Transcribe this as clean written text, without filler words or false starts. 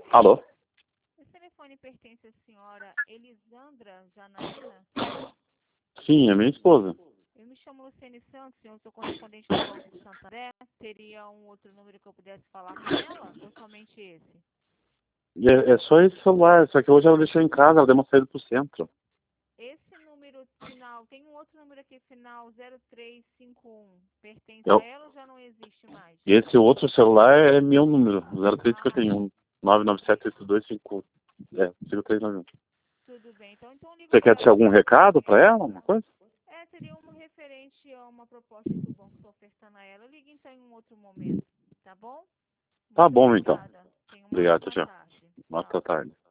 Alô? Esse telefone pertence à senhora Elisandra Janaína? Sim, é minha esposa. Eu me chamo Luciene Santos, eu sou correspondente do Banco do Santander. Teria um outro número que eu pudesse falar com ela ou somente esse? É só esse celular, só que hoje ela deixou em casa, ela deu uma saída pro centro. Esse número final, tem um outro número aqui final 0351, pertence a Eu, ela ou já não existe mais? esse outro celular é meu número, 0351 9978254. 5391. Tudo bem, então eu ligo Você para quer deixar ela. algum recado pra ela, alguma coisa? Seria um referente a uma proposta que o banco está ofertando a ela. Ligue então em um outro momento, tá bom? Tá Muito bom, então. obrigada. Tenha uma Obrigado, ótima tchau. tarde. Boa Tchau. tarde.